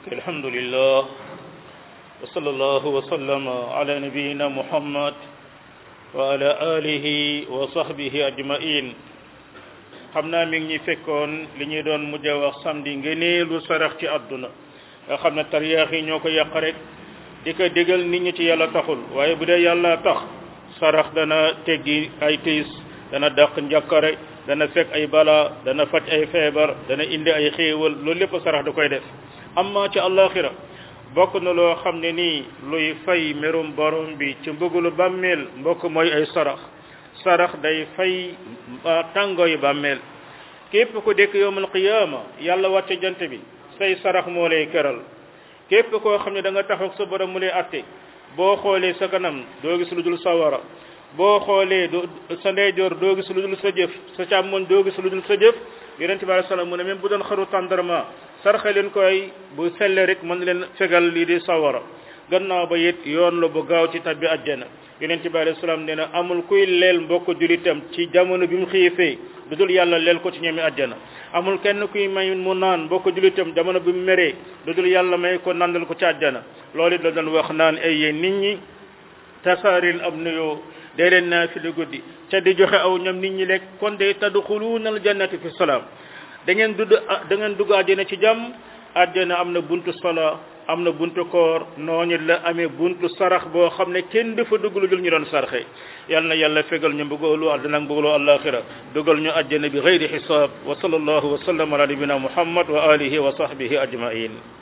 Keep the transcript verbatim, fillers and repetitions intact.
ok alhamdulillah wa sallallahu wa sallama ala nabiyyina muhammad wa ala alihi wa sahbihi ajma'in xam naa mi ngi ñi fekkoon li ñuy doon mujj a wax samedi ngëneelu sarax ci àdduna nga xam ne tariyaax yi ñoo ko yàq rek di ko digal nit ñi ci yàlla taxul waaye bu dee yàlla tax sarax dana teggi ay tiis dana dàq njàkkare dana fekk ay bala dana faj ay feebar dana indi ay xéewal loolu lépp sarax da koy def amma ci àllaaxira bokk na loo xam ne nii luy fay merum borom bi ci mbëggalu bàmmeel mbokk mooy ay sarax sarax day fay tàngooyu bàmmeel képp ku dekk yawmal qiyaama yàlla wàcce jant bi say sarax moo lay keral képp koo xam ne da nga taxaw sa borom mu lay atte boo xoolee sa kanam doo gis lu dul sawara boo xoolee doo sa ndeyjoor doo gis lu dul sa jëf sa càmmoñ doo gis lu dul sa jëf yonent bi alayhi salaam mu ne même bu doon xaru tàndarma sarxe leen koy bu selle rek mën leen fegal lii di sawara gannaaw ba it yoon la bu gaaw ci tabbi àjjana yonent bi alayhi salaam nee na amul kuy leel mbokk julitam ci jamono bi mu xiifee du dul yàlla leel ko ci ñemi àjjana amul kenn kuy may mu naan mbokk julitam jamono bi mu meree du dul yàlla may ko nandal ko ci àjjana loolu it la doon wax naan ay yéen nit ñi tasaaril ab nuyoo dee leen naa fi di guddi ca di joxe aw ñam nit ñi lekk kon de tadxuluuna al jannati fi salaam da ngeen dudd da ngeen dugg àjjana ci jàmm àjjana am na buntu sala am na buntu koor nooñu la amee buntu sarax boo xam ne kenn dafa dugg lu dul ñu doon sarxe yal na yàlla fegal ñu bëggoolu àddina ak bëggoolu àllaaxira dugal ñu àjjana bi xayri xisaab wa sallallahu wa sallam ala nabina muhammad wa alihi wa sahbihi ajmain